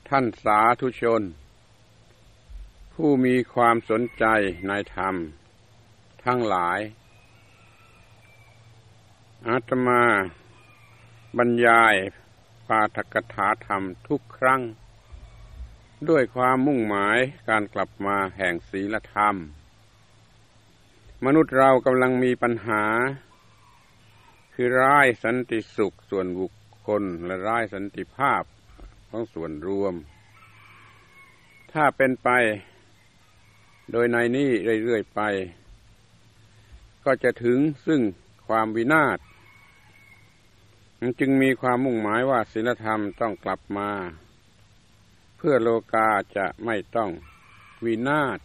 ท่านสาธุชนผู้มีความสนใจในธรรมทั้งหลายอาตมาบรรยายปาฐกถาธรรมทุกครั้งด้วยความมุ่งหมายการกลับมาแห่งศีลธรรมมนุษย์เรากำลังมีปัญหาคือร้ายสันติสุขส่วนบุคคลและร้ายสันติภาพของส่วนรวมถ้าเป็นไปโดยในนี้เรื่อยๆไปก็จะถึงซึ่งความวินาศจึงมีความมุ่งหมายว่าศีลธรรมต้องกลับมาเพื่อโลกาจะไม่ต้องวินาศ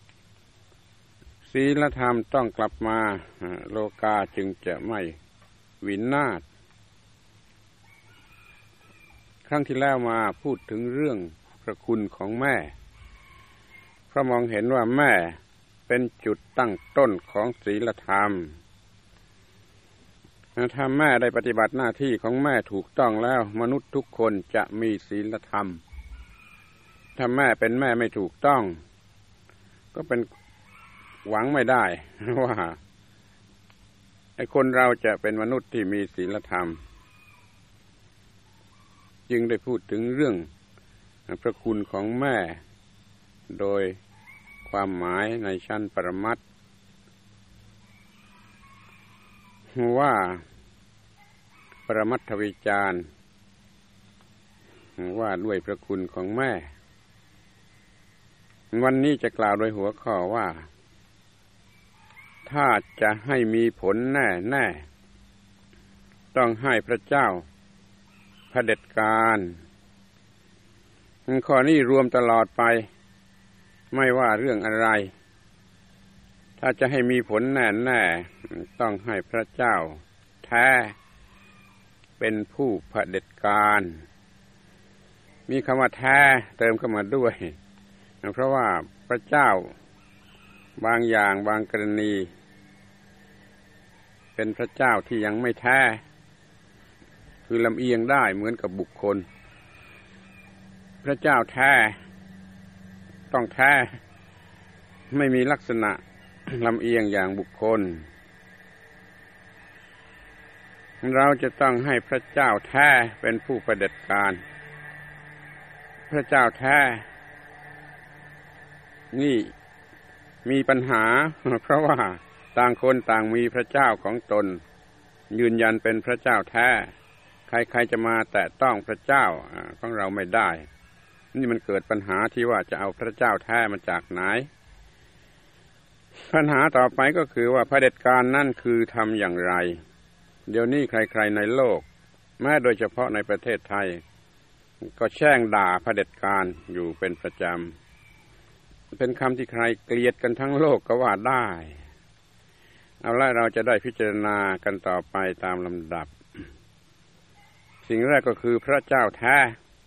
ศีลธรรมต้องกลับมาโลกาจึงจะไม่วินาศครั้งที่แล้วมาพูดถึงเรื่องพระคุณของแม่เพราะมองเห็นว่าแม่เป็นจุดตั้งต้นของศีลธรรมถ้าแม่ได้ปฏิบัติหน้าที่ของแม่ถูกต้องแล้วมนุษย์ทุกคนจะมีศีลธรรมถ้าแม่เป็นแม่ไม่ถูกต้องก็เป็นหวังไม่ได้ว่าไอ้คนเราจะเป็นมนุษย์ที่มีศีลธรรมจึงได้พูดถึงเรื่องพระคุณของแม่โดยความหมายในชั้นปรมัตถ์ว่าปรมัตถวิจารณ์ว่าด้วยพระคุณของแม่วันนี้จะกล่าวโดยหัวข้อว่าถ้าจะให้มีผลแน่ต้องให้พระเจ้าเผด็จการข้อนี้รวมตลอดไปไม่ว่าเรื่องอะไรถ้าจะให้มีผลแน่ต้องให้พระเจ้าแท้เป็นผู้เผด็จการมีคำว่าแท้เติมเข้ามาด้วยเพราะว่าพระเจ้าบางอย่างบางกรณีเป็นพระเจ้าที่ยังไม่แท้คือลำเอียงได้เหมือนกับบุคคลพระเจ้าแท้ต้องแท้ไม่มีลักษณะลำเอียงอย่างบุคคลเราจะต้องให้พระเจ้าแท้เป็นผู้เผด็จการพระเจ้าแท้นี่มีปัญหาเพราะว่าต่างคนต่างมีพระเจ้าของตนยืนยันเป็นพระเจ้าแท้ใครๆจะมาแตะต้องพระเจ้าของเราไม่ได้นี่มันเกิดปัญหาที่ว่าจะเอาพระเจ้าแท้มาจากไหนปัญหาต่อไปก็คือว่าเผด็จการนั่นคือทำอย่างไรเดี๋ยวนี้ใครๆในโลกแม้โดยเฉพาะในประเทศไทยก็แช่งด่าเผด็จการอยู่เป็นประจำเป็นคำที่ใครเกลียดกันทั้งโลกก็ว่าได้เอาละเราจะได้พิจารณากันต่อไปตามลำดับสิ่งแรกก็คือพระเจ้าแท้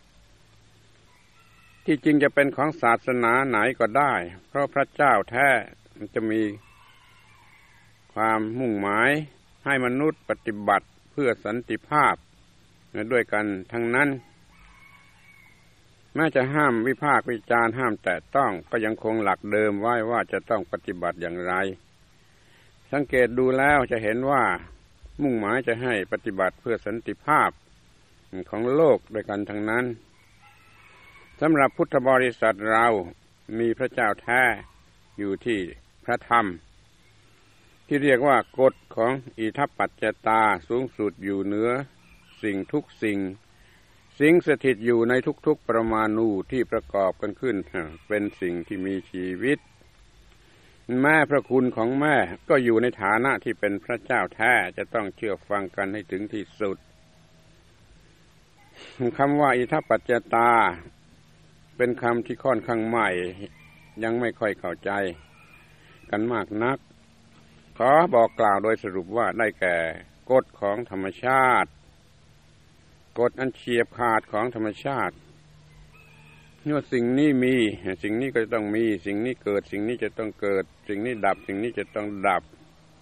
ที่จริงจะเป็นของศาสนาไหนก็ได้เพราะพระเจ้าแท้มันจะมีความมุ่งหมายให้มนุษย์ปฏิบัติเพื่อสันติภาพด้วยกันทั้งนั้นแม้จะห้ามวิพากษ์วิจารณ์ห้ามแตะต้องก็ยังคงหลักเดิมไว้ว่าจะต้องปฏิบัติอย่างไรสังเกตดูแล้วจะเห็นว่ามุ่งหมายจะให้ปฏิบัติเพื่อสันติภาพของโลกด้วยกันทั้งนั้นสำหรับพุทธบริษัทเรามีพระเจ้าแท้อยู่ที่พระธรรมที่เรียกว่ากฎของอิทัปปัจจตาสูงสุดอยู่เหนือสิ่งทุกสิ่งสิงสถิตอยู่ในทุกๆประมาณูที่ประกอบกันขึ้นเป็นสิ่งที่มีชีวิตแม่พระคุณของแม่ก็อยู่ในฐานะที่เป็นพระเจ้าแท้จะต้องเชื่อฟังกันให้ถึงที่สุดคำว่าอิทัปปัจจตาเป็นคำที่ค่อนข้างใหม่ยังไม่ค่อยเข้าใจกันมากนักขอบอกกล่าวโดยสรุปว่าได้แก่กฎของธรรมชาติกฎอันเฉียบขาดของธรรมชาติเมื่อสิ่งนี้มีสิ่งนี้ก็จะต้องมีสิ่งนี้เกิดสิ่งนี้จะต้องเกิดสิ่งนี้ดับสิ่งนี้จะต้องดับ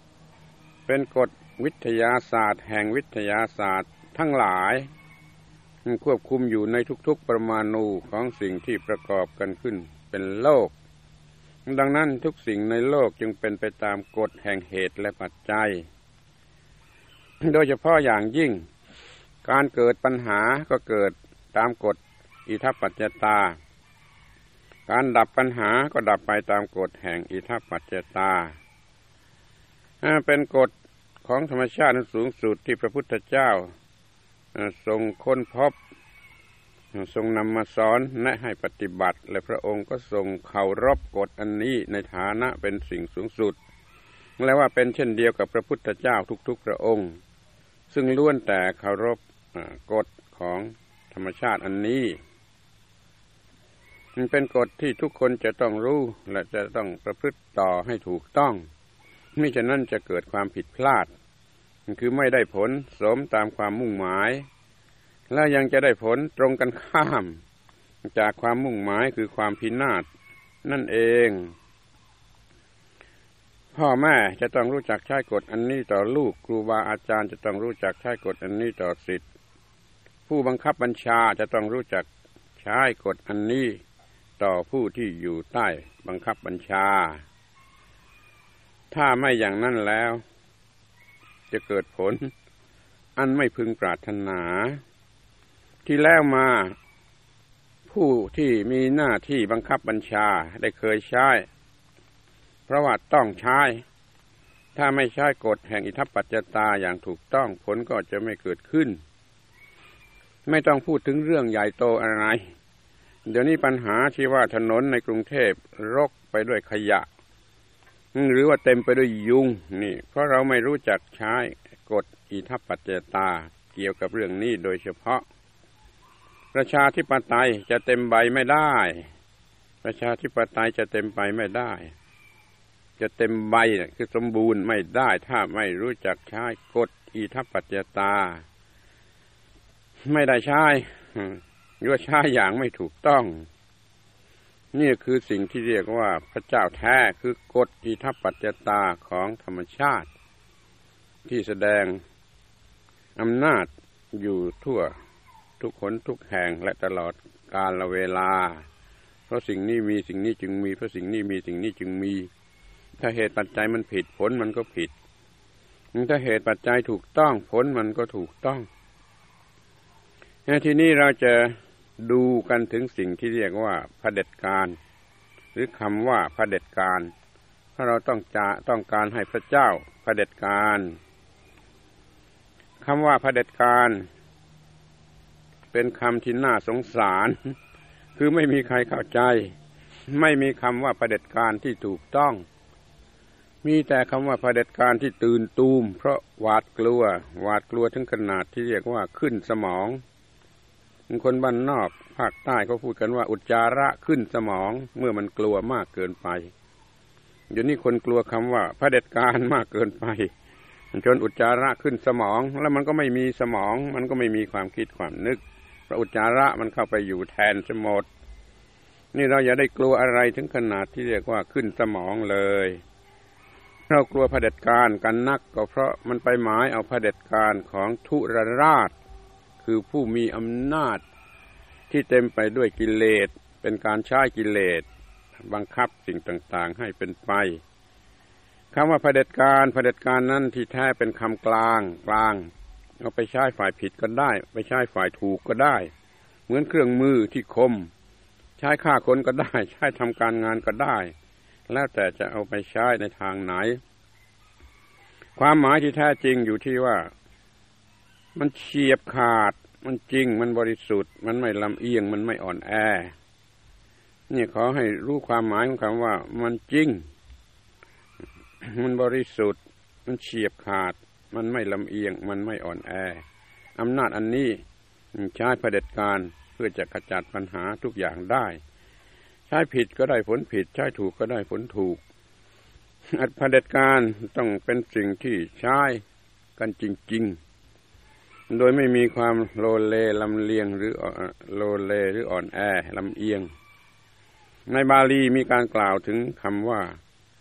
เป็นกฎวิทยาศาสตร์แห่งวิทยาศาสตร์ทั้งหลายควบคุมอยู่ในทุกๆปรมาณูของสิ่งที่ประกอบกันขึ้นเป็นโลกดังนั้นทุกสิ่งในโลกจึงเป็นไปตามกฎแห่งเหตุและปัจจัยโดยเฉพาะอย่างยิ่งการเกิดปัญหาก็เกิดตามกฎอิทัปปัจจตาการดับปัญหาก็ดับไปตามกฎแห่งอิทัปปัจจตาเป็นกฎของธรรมชาติสูงสุดที่พระพุทธเจ้าทรงค้นพบทรงนำมาสอนแนะให้ปฏิบัติและพระองค์ก็ทรงเคารพกฎอันนี้ในฐานะเป็นสิ่งสูงสุดและว่าเป็นเช่นเดียวกับพระพุทธเจ้าทุกๆพระองค์ซึ่งล้วนแต่เคารพกฎของธรรมชาติอันนี้มันเป็นกฎที่ทุกคนจะต้องรู้และจะต้องประพฤติต่อให้ถูกต้องมิฉะนั้นจะเกิดความผิดพลาดคือไม่ได้ผลสมตามความมุ่งหมายและยังจะได้ผลตรงกันข้ามจากความมุ่งหมายคือความพินาศนั่นเองพ่อแม่จะต้องรู้จักใช้กฎอันนี้ต่อลูกครูบาอาจารย์จะต้องรู้จักใช้กฎอันนี้ต่อศิษย์ผู้บังคับบัญชาจะต้องรู้จักใช้กฎอันนี้ต่อผู้ที่อยู่ใต้บังคับบัญชาถ้าไม่อย่างนั้นแล้วจะเกิดผลอันไม่พึงปรารถนาที่แล้วมาผู้ที่มีหน้าที่บังคับบัญชาได้เคยใช้เพราะว่าต้องใช้ถ้าไม่ใช้กฎแห่งอิทัปปัจจตาอย่างถูกต้องผลก็จะไม่เกิดขึ้นไม่ต้องพูดถึงเรื่องใหญ่โตอะไรเดี๋ยวนี้ปัญหาที่ว่าถนนในกรุงเทพรกไปด้วยขยะหรือว่าเต็มไปด้วยยุงนี่เพราะเราไม่รู้จักใช้กฎอิทัปปัจจตาเกี่ยวกับเรื่องนี้โดยเฉพาะประชาธิปไตยจะเต็มใบไม่ได้ประชาธิปไตยจะเต็มใบไม่ได้จะเต็มใบคือสมบูรณ์ไม่ได้ถ้าไม่รู้จักใช้กฎอิทัปปัจจตาไม่ได้ใช้หรือว่าใช้อย่างไม่ถูกต้องนี่คือสิ่งที่เรียกว่าพระเจ้าแท้คือกฎอิทัปปัจจตาของธรรมชาติที่แสดงอำนาจอยู่ทั่วทุกคนทุกแห่งและตลอดกาลเวลาเพราะสิ่งนี้มีสิ่งนี้จึงมีเพราะสิ่งนี้มีสิ่งนี้จึงมีถ้าเหตุปัจจัยมันผิดผลมันก็ผิดถ้าเหตุปัจจัยถูกต้องผลมันก็ถูกต้องทีนี้เราจะดูกันถึงสิ่งที่เรียกว่าเผด็จการหรือคำว่าเผด็จการเพราะเราต้องการให้พระเจ้าเผด็จการคำว่าเผด็จการเป็นคำที่น่าสงสารคือไม่มีใครเข้าใจไม่มีคำว่าเผด็จการที่ถูกต้องมีแต่คำว่าเผด็จการที่ตื่นตูมเพราะหวาดกลัวถึงขนาดที่เรียกว่าขึ้นสมองคนบ้านนอกภาคใต้เขาพูดกันว่าอุจจาระขึ้นสมองเมื่อมันกลัวมากเกินไปเดี๋ยวนี้คนกลัวคำว่าเผด็จการมากเกินไปจนอุจจาระขึ้นสมองแล้วมันก็ไม่มีสมองมันก็ไม่มีความคิดความนึกเพราะอุจจาระมันเข้าไปอยู่แทนสมดนี่เราอย่าได้กลัวอะไรถึงขนาดที่เรียกว่าขึ้นสมองเลยเรากลัวเผด็จการกันนักก็เพราะมันไปหมายเอาเผด็จการของทุรราชคือผู้มีอำนาจที่เต็มไปด้วยกิเลสเป็นการใช้กิเลสบังคับสิ่งต่างๆให้เป็นไปคำว่าเผด็จการนั้นที่แท้เป็นคำกลางเอาไปใช้ฝ่ายผิดก็ได้ไปใช้ฝ่ายถูกก็ได้เหมือนเครื่องมือที่คมใช้ฆ่าคนก็ได้ใช้ทำการงานก็ได้แล้วแต่จะเอาไปใช้ในทางไหนความหมายที่แท้จริงอยู่ที่ว่ามันเฉียบขาดมันจริงมันบริสุทธิ์มันไม่ลำเอียงมันไม่อ่อนแอนี่ขอให้รู้ความหมายของคำว่ามันจริงมันบริสุทธิ์มันเฉียบขาดมันไม่ลำเอียงมันไม่อ่อนแออำนาจอันนี้ใช้เผด็จการเพื่อจะขจัดปัญหาทุกอย่างได้ใช้ผิดก็ได้ผลผิดใช้ถูกก็ได้ผลถูกเผด็จการต้องเป็นสิ่งที่ใช้กันจริงๆโดยไม่มีความโลเลลำเลียงหรือโลเลหรืออ่อนแอลำเอียงในบาลีมีการกล่าวถึงคำว่า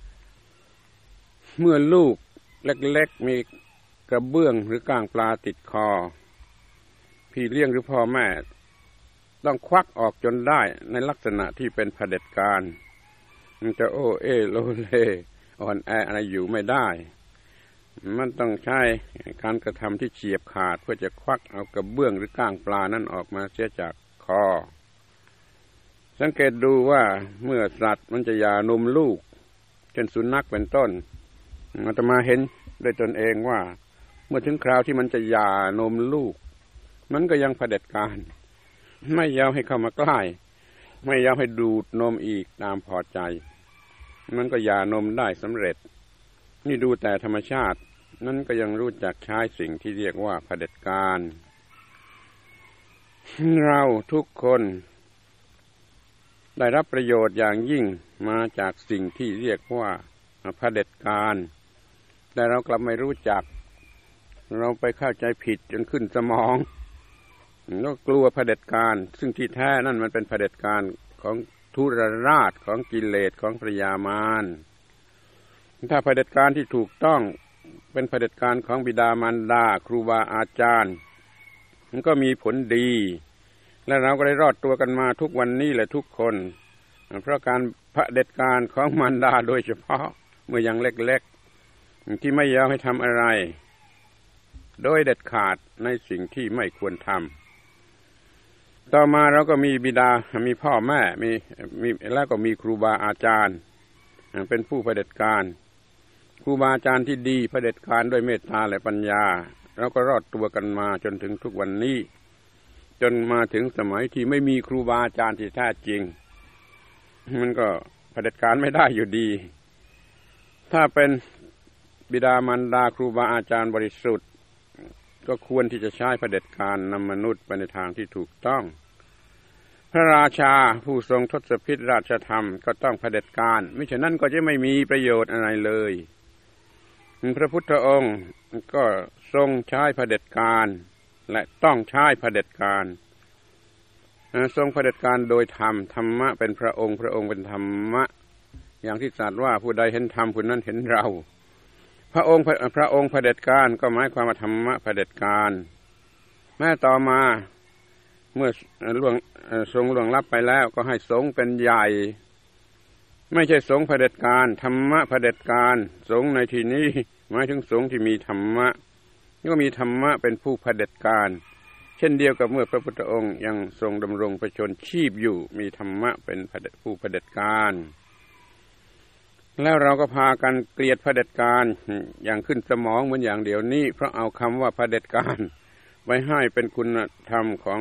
เมื่อลูกเล็กๆมีกระเบื้องหรือก้างปลาติดคอ พพี่เลี้ยงหรือพ่อแม่ต้องควักออกจนได้ในลักษณะที่เป็นเผด็จการมันจะโอ้เอโลเลอ่อนแออะไรอยู่ไม่ได้มันต้องใช้การกระทำที่เฉียบขาดเพื่อจะควักเอากระเบื้องหรือก้างปลานั้นออกมาเสียจากคอสังเกตดูว่าเมื่อสัตว์มันจะหย่านมลูกเช่นสุนัขเป็นต้นอาตมาเห็นด้วยตนเองว่าเมื่อถึงคราวที่มันจะหย่านมลูกมันก็ยังเผด็จการไม่ยอมให้เข้ามาใกล้ไม่ยอมให้ดูดนมอีกตามพอใจมันก็หย่านมได้สำเร็จนี่ดูแต่ธรรมชาตินั้นก็ยังรู้จักใช้สิ่งที่เรียกว่าเผด็จการเราทุกคนได้รับประโยชน์อย่างยิ่งมาจากสิ่งที่เรียกว่าเผด็จการแต่เรากลับไม่รู้จักเราไปเข้าใจผิดจนขึ้นสมองก็กลัวเผด็จการซึ่งที่แท้นั่นมันเป็นเผด็จการของทุรราชของกิเลสของพยามารถ้าเผด็จการที่ถูกต้องเป็นเผด็จการของบิดามารดาครูบาอาจารย์มันก็มีผลดีและเราก็ได้รอดตัวกันมาทุกวันนี้แหละทุกคนเพราะการเผด็จการของมารดาโดยเฉพาะเมื่อยังเล็กๆที่ไม่ยอมให้ทำอะไรโดยเด็ดขาดในสิ่งที่ไม่ควรทำต่อมาเราก็มีบิดามีพ่อแม่มีแล้วก็มีครูบาอาจารย์เป็นผู้เผด็จการครูบาอาจารย์ที่ดีเผด็จการด้วยเมตตาและปัญญาเราก็รอดตัวกันมาจนถึงทุกวันนี้จนมาถึงสมัยที่ไม่มีครูบาอาจารย์ที่แท้จริงมันก็เผด็จการไม่ได้อยู่ดีถ้าเป็นบิดามารดาครูบาอาจารย์บริสุทธิ์ก็ควรที่จะใช้เผด็จการนำมนุษย์ไปในทางที่ถูกต้องพระราชาผู้ทรงทศพิธราชธรรมก็ต้องเผด็จการมิฉะนั้นก็จะไม่มีประโยชน์อะไรเลยพระพุทธองค์ก็ทรงใช้เผด็จการและต้องใช้เผด็จการทรงเผด็จการโดยธรรมธรรมะเป็นพระองค์พระองค์เป็นธรรมะอย่างที่ตรัสว่าผู้ใดเห็นธรรมผู้นั้นเห็นเราพระองค์เผด็จการก็หมายความว่าธรรมะเผด็จการแม้ต่อมาเมื่อทรงล่วงลับไปแล้วก็ให้สงฆ์เป็นใหญ่ไม่ใช่สงฆ์เผด็จการธรรมะเผด็จการสงฆ์ในที่นี้หมายถึงสงฆ์ที่มีธรรมะก็มีธรรมะเป็นผู้เผด็จการเช่นเดียวกับเมื่อพระพุทธองค์ยังทรงดำรงพระชนชีพอยู่มีธรรมะเป็นผู้เผด็จการแล้วเราก็พากันเกลียดเผด็จการอย่างขึ้นสมองเหมือนอย่างเดียวนี้เพราะเอาคำว่าเผด็จการไว้ให้เป็นคุณธรรมของ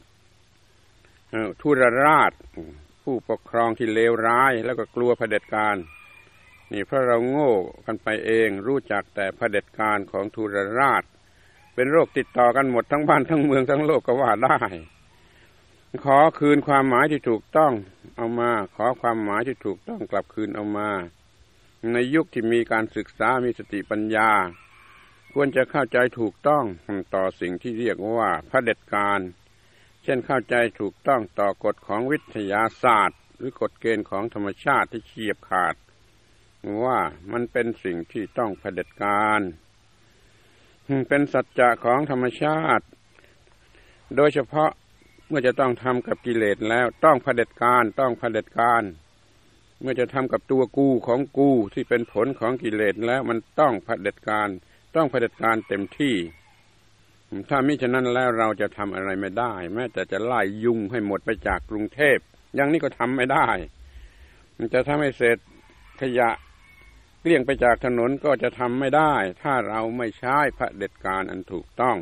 ทุรราชผู้ปกครองที่เลวร้ายแล้วก็กลัวเผด็จการนี่เพราะเราโง่กันไปเองรู้จักแต่เผด็จการของทุรราชเป็นโรคติดต่อกันหมดทั้งบ้านทั้งเมืองทั้งโลกก็ว่าได้ขอคืนความหมายที่ถูกต้องเอามาขอความหมายที่ถูกต้องกลับคืนเอามาในยุคที่มีการศึกษามีสติปัญญาควรจะเข้าใจถูกต้องต่อสิ่งที่เรียกว่าเผด็จการเช่นเข้าใจถูกต้องต่อกฎของวิทยาศาสตร์หรือกฎเกณฑ์ของธรรมชาติที่เฉียบขาดว่ามันเป็นสิ่งที่ต้องเผด็จการเป็นสัจจะของธรรมชาติโดยเฉพาะเมื่อจะต้องทำกับกิเลสแล้วต้องเผด็จการต้องเผด็จการเมื่อจะทำกับตัวกูของกูที่เป็นผลของกิเลสแล้วมันต้องเผด็จการต้องเผด็จการเต็มที่ถ้ามิฉะนั้นแล้วเราจะทำอะไรไม่ได้แม้แต่จะไล่ยุงให้หมดไปจากกรุงเทพอย่างนี้ก็ทำไม่ได้มันจะทำให้เศษขยะเกลี้ยงไปจากถนนก็จะทำไม่ได้ถ้าเราไม่ใช้เผด็จการอันถูกต้อง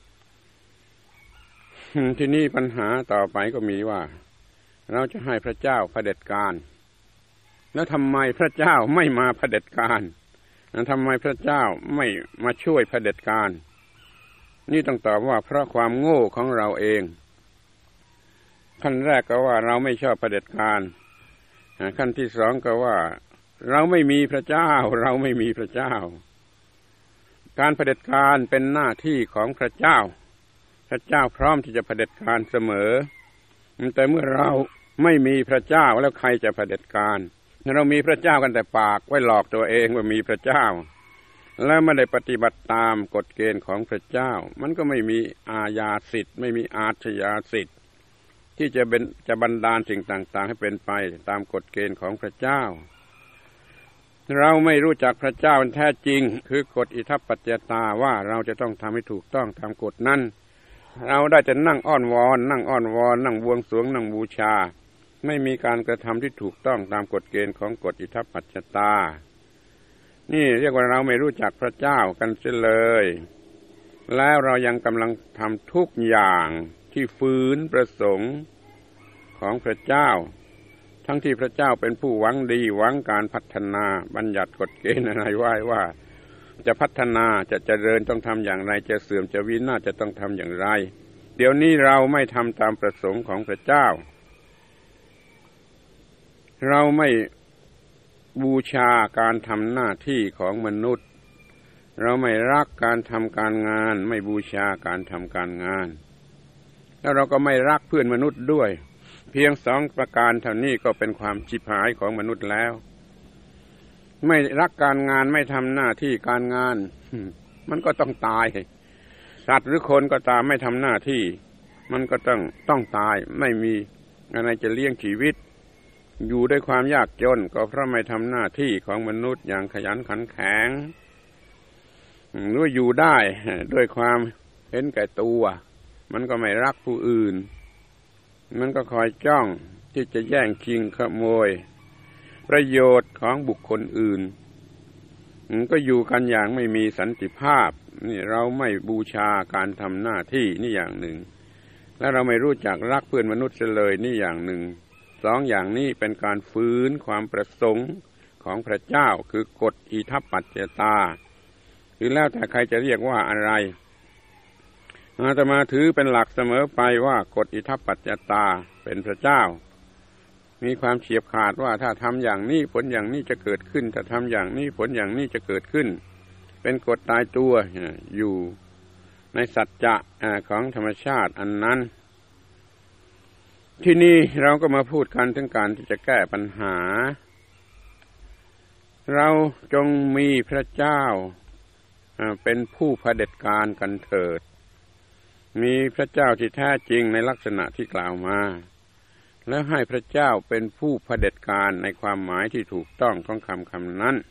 ที่นี่ปัญหาต่อไปก็มีว่าเราจะให้พระเจ้าเผด็จการแล้วทำไมพระเจ้าไม่มาเผด็จการทำไมพระเจ้าไม่มาช่วยเผด็จการนี่ต้องตอบว่าเพราะความโง่ของเราเองขั้นแรกก็ว่าเราไม่ชอบเผด็จการขั้นที่สองก็ว่าเราไม่มีพระเจ้าเราไม่มีพระเจ้าการเผด็จการเป็นหน้าที่ของพระเจ้าพระเจ้าพร้อมที่จะเผด็จการเสมอแต่เมื่อเราไม่มีพระเจ้าแล้วใครจะเผด็จการเรามีพระเจ้ากันแต่ปากไว้หลอกตัวเองว่ามีพระเจ้าแล้วไม่ได้ปฏิบัติตามกฎเกณฑ์ของพระเจ้ามันก็ไม่มีอาญาสิทธิ์ไม่มีอาชญาสิทธิ์ที่จะบันดาลสิ่งต่างๆให้เป็นไปตามกฎเกณฑ์ของพระเจ้าเราไม่รู้จักพระเจ้าแท้จริงคือกฎอิทัปปัจจตาว่าเราจะต้องทำให้ถูกต้องตามกฎนั้นเราได้จะนั่งอ้อนวอนนั่งบวงสรวงนั่งบูชาไม่มีการกระทำที่ถูกต้องตามกฎเกณฑ์ของกฎอิทัปปัจจตานี่เรียกว่าเราไม่รู้จักพระเจ้ากันเสียเลยแล้วเรายังกำลังทำทุกอย่างที่ฝืนประสงค์ของพระเจ้าทั้งที่พระเจ้าเป็นผู้หวังดีหวังการพัฒนาบัญญัติกฎเกณฑ์อะไรไว้ว่าจะพัฒนาจะเจริญต้องทำอย่างไรจะเสื่อมจะวินาศจะต้องทำอย่างไรเดี๋ยวนี้เราไม่ทำตามประสงค์ของพระเจ้าเราไม่บูชาการทำหน้าที่ของมนุษย์เราไม่รักการทำการงานไม่บูชาการทำการงานแล้วเราก็ไม่รักเพื่อนมนุษย์ด้วยเพียง2ประการเท่านี้ก็เป็นความชิบหายของมนุษย์แล้วไม่รักการงานไม่ทำหน้าที่การงานมันก็ต้องตายสัตว์หรือคนก็ตามไม่ทำหน้าที่มันก็ต้องตายไม่มีอะไรจะเลี้ยงชีวิตอยู่ด้วยความยากจนก็เพราะไม่ทำหน้าที่ของมนุษย์อย่างขยันขันแข็งหรืออยู่ได้ด้วยความเห็นแก่ตัวมันก็ไม่รักผู้อื่นมันก็คอยจ้องที่จะแย่งชิงขโมยประโยชน์ของบุคคลอื่นก็อยู่กันอย่างไม่มีสันติภาพนี่เราไม่บูชาการทำหน้าที่นี่อย่างหนึ่งและเราไม่รู้จักรักเพื่อนมนุษย์เลยนี่อย่างหนึ่ง2อย่างนี้เป็นการฝืนความประสงค์ของพระเจ้าคือกฎอิทัปปัจจตาคือแล้วแต่ใครจะเรียกว่าอะไรอาตมาถือเป็นหลักเสมอไปว่ากฎอิทัปปัจจตาเป็นพระเจ้ามีความเฉียบขาดว่าถ้าทำอย่างนี้ผลอย่างนี้จะเกิดขึ้นถ้าทำอย่างนี้ผลอย่างนี้จะเกิดขึ้นเป็นกฎตายตัวอยู่ในสัจจะของธรรมชาติอันนั้นที่นี่เราก็มาพูดกันถึงการที่จะแก้ปัญหาเราจงมีพระเจ้าเป็นผู้เผด็จการกันเถิดมีพระเจ้าที่แท้จริงในลักษณะที่กล่าวมาแล้วให้พระเจ้าเป็นผู้เผด็จการในความหมายที่ถูกต้องของคำนั้น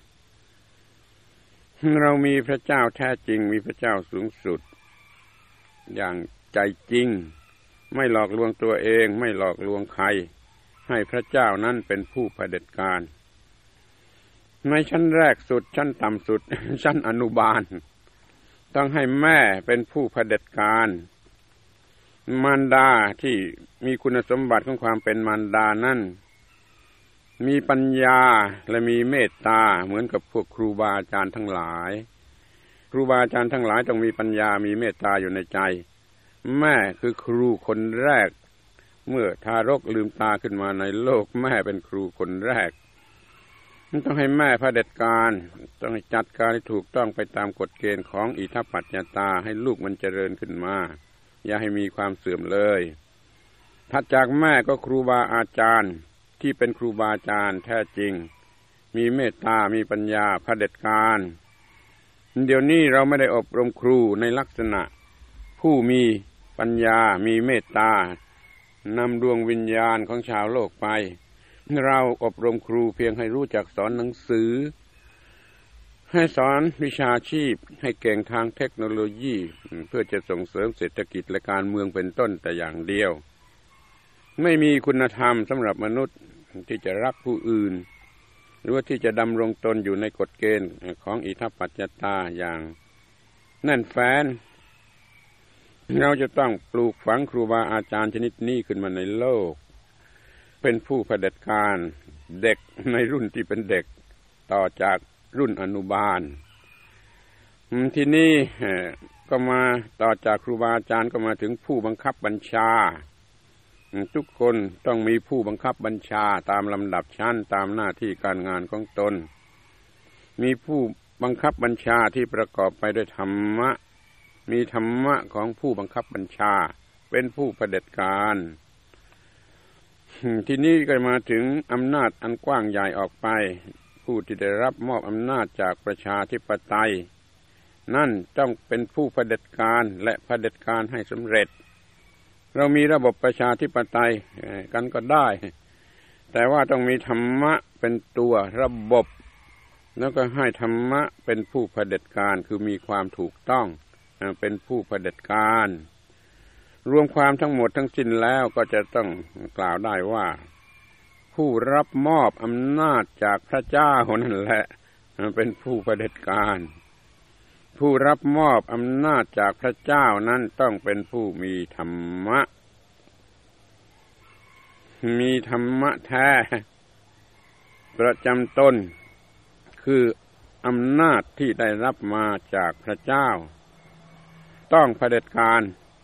เรามีพระเจ้าแท้จริงมีพระเจ้าสูงสุดอย่างใจจริงไม่หลอกลวงตัวเองไม่หลอกลวงใครให้พระเจ้านั้นเป็นผู้เผด็จการในชั้นแรกสุดชั้นต่ำสุดชั้นอนุบาลต้องให้แม่เป็นผู้เผด็จการมารดาที่มีคุณสมบัติของความเป็นมารดานั้นมีปัญญาและมีเมตตาเหมือนกับพวกครูบาอาจารย์ทั้งหลายครูบาอาจารย์ทั้งหลายต้องมีปัญญามีเมตตาอยู่ในใจแม่คือครูคนแรกเมื่อทารกลืมตาขึ้นมาในโลกแม่เป็นครูคนแรกต้องให้แม่เผด็จการต้องจัดการให้ถูกต้องไปตามกฎเกณฑ์ของอิทัปปัจจตาให้ลูกมันเจริญขึ้นมาอย่าให้มีความเสื่อมเลยถัดจากแม่ก็ครูบาอาจารย์ที่เป็นครูบาอาจารย์แท้จริงมีเมตตามีปัญญาเผด็จการเดี๋ยวนี้เราไม่ได้อบรมครูในลักษณะผู้มีปัญญามีเมตตานำดวงวิญญาณของชาวโลกไปเราอบรมครูเพียงให้รู้จักสอนหนังสือให้สอนวิชาชีพให้เก่งทางเทคโนโลยีเพื่อจะส่งเสริมเศรษฐกิจและการเมืองเป็นต้นแต่อย่างเดียวไม่มีคุณธรรมสำหรับมนุษย์ที่จะรักผู้อื่นหรือว่าที่จะดำรงตนอยู่ในกฎเกณฑ์ของอิทัปปัจจตาอย่างแน่นแฟ้นเราจะต้องปลูกฝังครูบาอาจารย์ชนิดนี้ขึ้นมาในโลกเป็นผู้เผด็จการเด็กในรุ่นที่เป็นเด็กต่อจากรุ่นอนุบาลที่นี่ก็มาต่อจากครูบาอาจารย์ก็มาถึงผู้บังคับบัญชาทุกคนต้องมีผู้บังคับบัญชาตามลำดับชั้นตามหน้าที่การงานของตนมีผู้บังคับบัญชาที่ประกอบไปด้วยธรรมะมีธรรมะของผู้บังคับบัญชาเป็นผู้เผด็จการที่นี่ก็มาถึงอำนาจอันกว้างใหญ่ออกไปผู้ที่ได้รับมอบอำนาจจากประชาธิปไตยนั่นต้องเป็นผู้เผด็จการและเผด็จการให้สำเร็จเรามีระบบประชาธิปไตยกันก็ได้แต่ว่าต้องมีธรรมะเป็นตัวระบบแล้วก็ให้ธรรมะเป็นผู้เผด็จการคือมีความถูกต้องเป็นผู้เผด็จการรวมความทั้งหมดทั้งสิ้นแล้วก็จะต้องกล่าวได้ว่าผู้รับมอบอำนาจจากพระเจ้านั่นแหละเป็นผู้เผด็จการผู้รับมอบอำนาจจากพระเจ้านั้นต้องเป็นผู้มีธรรมะมีธรรมะแท้ประจำตนคืออำนาจที่ได้รับมาจากพระเจ้าต้องเผด็จการ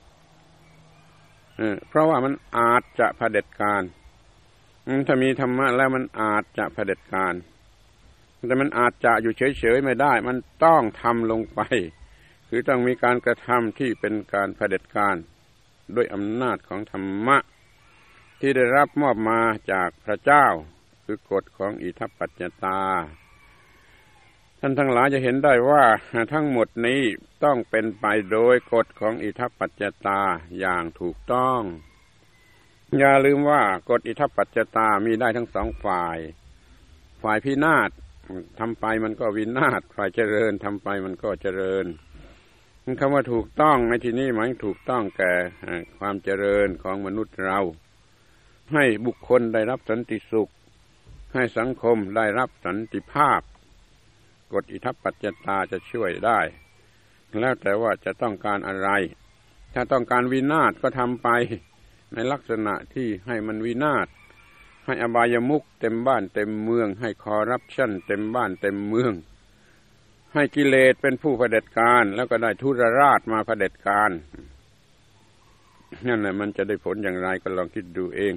เพราะว่ามันอาจจะเผด็จการถ้ามีธรรมะแล้วมันอาจจะเผด็จการแต่มันอาจจะอยู่เฉยๆไม่ได้มันต้องทำลงไปคือต้องมีการกระทำที่เป็นการเผด็จการด้วยอำนาจของธรรมะที่ได้รับมอบมาจากพระเจ้าคือกฎของอิทัปปัจจตาท่านทั้งหลายจะเห็นได้ว่าทั้งหมดนี้ต้องเป็นไปโดยกฎของอิทัปปัจจตาอย่างถูกต้องอย่าลืมว่ากฎอิทัปปัจจตามีได้ทั้งสองฝ่ายพินาศทำไปมันก็วินาศฝ่ายเจริญทำไปมันก็เจริญคำว่าถูกต้องในที่นี้หมายถูกต้องแก่ความเจริญของมนุษย์เราให้บุคคลได้รับสันติสุขให้สังคมได้รับสันติภาพกฎอิทัปปัจจตาจะช่วยได้แล้วแต่ว่าจะต้องการอะไรถ้าต้องการวินาศก็ทำไปในลักษณะที่ให้มันวินาศให้อบายมุขเต็มบ้านเต็มเมืองให้คอร์รัปชันเต็มบ้านเต็มเมืองให้กิเลสเป็นผู้เผด็จการแล้วก็ได้ทุรราชมาเผด็จการนั่นแหละมันจะได้ผลอย่างไรก็ลองคิดดูเอง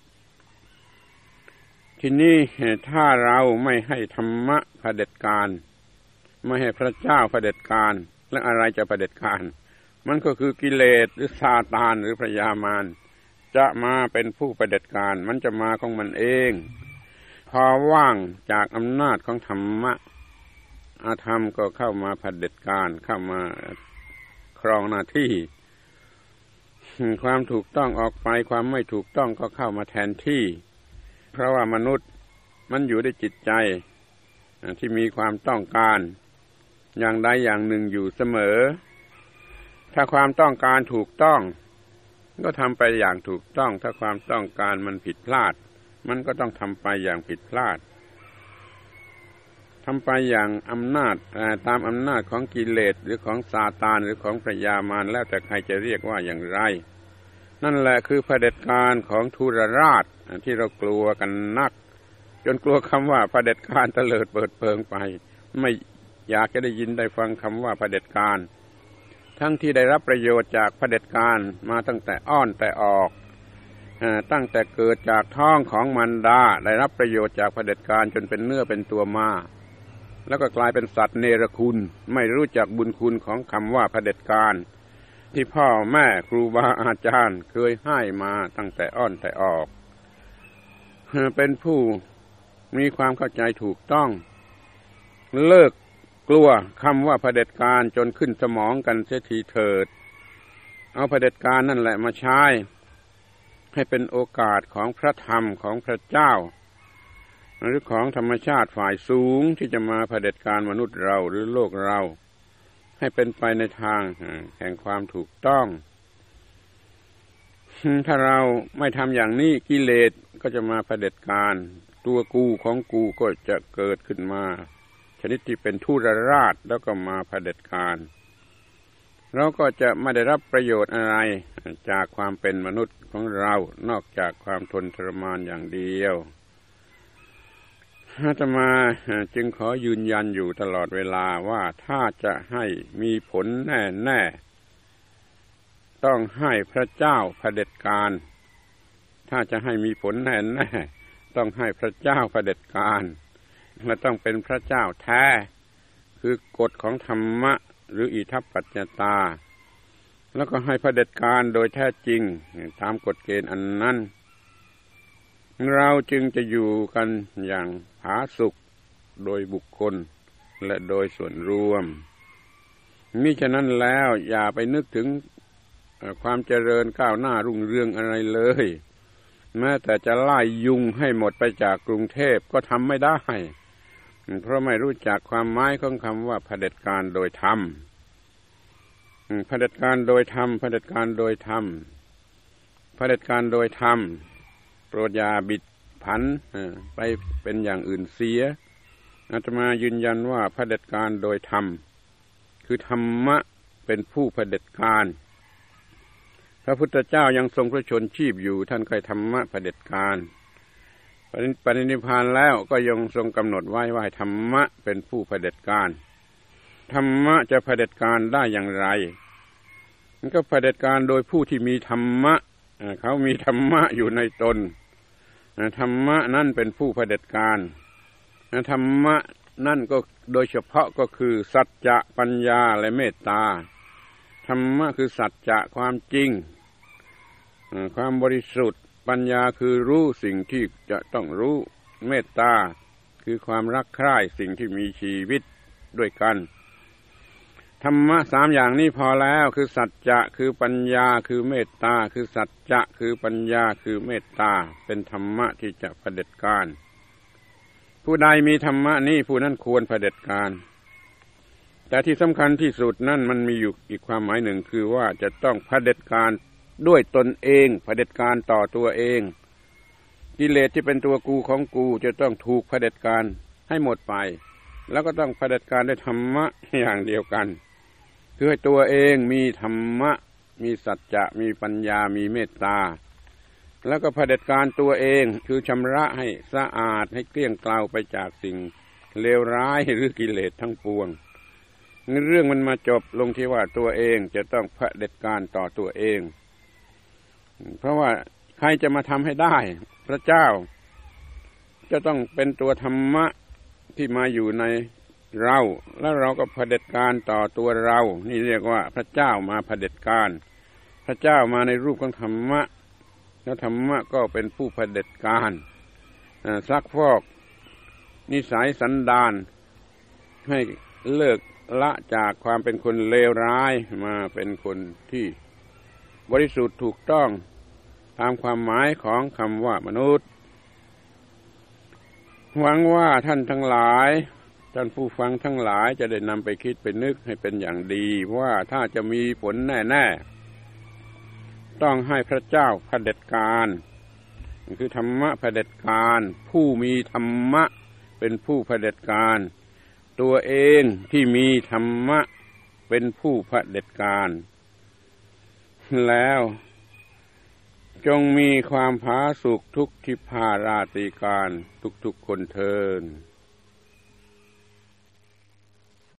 ทีนี้ถ้าเราไม่ให้ธรรมะเผด็จการไม่ให้พระเจ้าเผด็จการแล้วอะไรจะเผด็จการมันก็คือกิเลสหรือซาตานหรือพยามารจะมาเป็นผู้เผด็จการมันจะมาของมันเองพอว่างจากอำนาจของธรรมะอาธรรมก็เข้ามาเผด็จการเข้ามาครองหน้าที่ความถูกต้องออกไปความไม่ถูกต้องก็เข้ามาแทนที่เพราะว่ามนุษย์มันอยู่ด้วยจิตใจที่มีความต้องการอย่างใดอย่างหนึ่งอยู่เสมอถ้าความต้องการถูกต้องก็ทำไปอย่างถูกต้องถ้าความต้องการมันผิดพลาดมันก็ต้องทำไปอย่างผิดพลาดทำไปอย่างตามอำนาจของกิเลสหรือของซาตานหรือของพยามารแล้วแต่ใครจะเรียกว่าอย่างไรนั่นแหละคือเผด็จการของทุรราชที่เรากลัวกันนักจนกลัวคำว่าเผด็จการเตลิดเปิดเปิงไปไม่อยากจะได้ยินได้ฟังคำว่าเผด็จการทั้งที่ได้รับประโยชน์จากเผด็จการมาตั้งแต่อ้อนแต่ออกตั้งแต่เกิดจากท้องของมารดาได้รับประโยชน์จากเผด็จการจนเป็นเนื้อเป็นตัวมาแล้วก็กลายเป็นสัตว์เนรคุณไม่รู้จักบุญคุณของคำว่าเผด็จการที่พ่อแม่ครูบาอาจารย์เคยให้มาตั้งแต่อ้อนแต่ออกเป็นผู้มีความเข้าใจถูกต้องเลิกกลัวคำว่าเผด็จการจนขึ้นสมองกันเสียทีเถิดเอาเผด็จการนั่นแหละมาใช้ให้เป็นโอกาสของพระธรรมของพระเจ้าหรือของธรรมชาติฝ่ายสูงที่จะมาเผด็จการมนุษย์เราหรือโลกเราให้เป็นไปในทางแห่งความถูกต้องถ้าเราไม่ทำอย่างนี้กิเลสก็จะมาเผด็จการตัวกูของกูก็จะเกิดขึ้นมาชนิดที่เป็นทุรราชแล้วก็มาเผด็จการเราก็จะไม่ได้รับประโยชน์อะไรจากความเป็นมนุษย์ของเรานอกจากความทนทรมานอย่างเดียวอาตมาจึงขอยืนยันอยู่ตลอดเวลาว่าถ้าจะให้มีผลแน่ๆต้องให้พระเจ้าเผด็จการถ้าจะให้มีผลแน่ๆต้องให้พระเจ้าเผด็จการและต้องเป็นพระเจ้าแท้คือกฎของธรรมะหรืออิทัปปัจจตาแล้วก็ให้เผด็จการโดยแท้จริงตามกฎเกณฑ์อันนั้นเราจึงจะอยู่กันอย่างผาสุกโดยบุคคลและโดยส่วนรวมมิฉะนั้นแล้วอย่าไปนึกถึงความเจริญก้าวหน้ารุ่งเรืองอะไรเลยแม้แต่จะไล่ยุงให้หมดไปจากกรุงเทพก็ทำไม่ได้เพราะไม่รู้จักความหมายของคำว่าเผด็จการโดยธรรมเผด็จการโดยธรรมเผด็จการโดยธรรมเผด็จการโดยธรรมโปรดอย่าบิดผันไปเป็นอย่างอื่นเสียอาตมายืนยันว่าเผด็จการโดยธรรมคือธรรมะเป็นผู้เผด็จการพระพุทธเจ้ายังทรงพระชนชีพอยู่ท่านเคยธรรมะเผด็จการปรินิพพานแล้วก็ยังทรงกำหนดไว้ว่าธรรมะเป็นผู้เผด็จการธรรมะจะเผด็จการได้อย่างไรมันก็เผด็จการโดยผู้ที่มีธรรมะเขามีธรรมะอยู่ในตนธรรมะนั่นเป็นผู้เผด็จการธรรมะนั่นก็โดยเฉพาะก็คือสัจจะปัญญาและเมตตาธรรมะคือสัจจะความจริงความบริสุทธิ์ปัญญาคือรู้สิ่งที่จะต้องรู้เมตตาคือความรักใคร่สิ่งที่มีชีวิตด้วยกันธรรมะ3อย่างนี้พอแล้วคือสัจจะคือปัญญาคือเมตตาคือสัจจะคือปัญญาคือเมตตาเป็นธรรมะที่จะเผด็จการผู้ใดมีธรรมะนี้ผู้นั้นควรเผด็จการแต่ที่สำคัญที่สุดนั่นมันมีอยู่อีกความหมายหนึ่งคือว่าจะต้องเผด็จการด้วยตนเองเผด็จการต่อตัวเองกิเลสที่เป็นตัวกูของกูจะต้องถูกเผด็จการให้หมดไปแล้วก็ต้องเผด็จการด้วยธรรมะอย่างเดียวกันคือให้ตัวเองมีธรรมะมีสัจจะมีปัญญามีเมตตาแล้วก็เผด็จการตัวเองคือชำระให้สะอาดให้เกลี้ยงเกลาไปจากสิ่งเลวร้ายหรือกิเลสทั้งปวงเรื่องมันมาจบลงที่ว่าตัวเองจะต้องเผด็จการต่อตัวเองเพราะว่าใครจะมาทำให้ได้พระเจ้าจะต้องเป็นตัวธรรมะที่มาอยู่ในเราแล้วเราก็เผด็จการต่อตัวเรานี่เรียกว่าพระเจ้ามาเผด็จการพระเจ้ามาในรูปของธรรมะแล้วธรรมะก็เป็นผู้เผด็จการซักฟอกนิสัยสันดานให้เลิกละจากความเป็นคนเลวร้ายมาเป็นคนที่บริสุทธิ์ถูกต้องตามความหมายของคำว่ามนุษย์หวังว่าท่านทั้งหลายท่านผู้ฟังทั้งหลายจะได้นำไปคิดไปนึกให้เป็นอย่างดีว่าถ้าจะมีผลแน่ๆต้องให้พระเจ้าเผด็จการคือธรรมะเผด็จการผู้มีธรรมะเป็นผู้เผด็จการตัวเองที่มีธรรมะเป็นผู้เผด็จการแล้วจงมีความผาสุกทุกทิพาราตรีการทุกๆคนเทอญ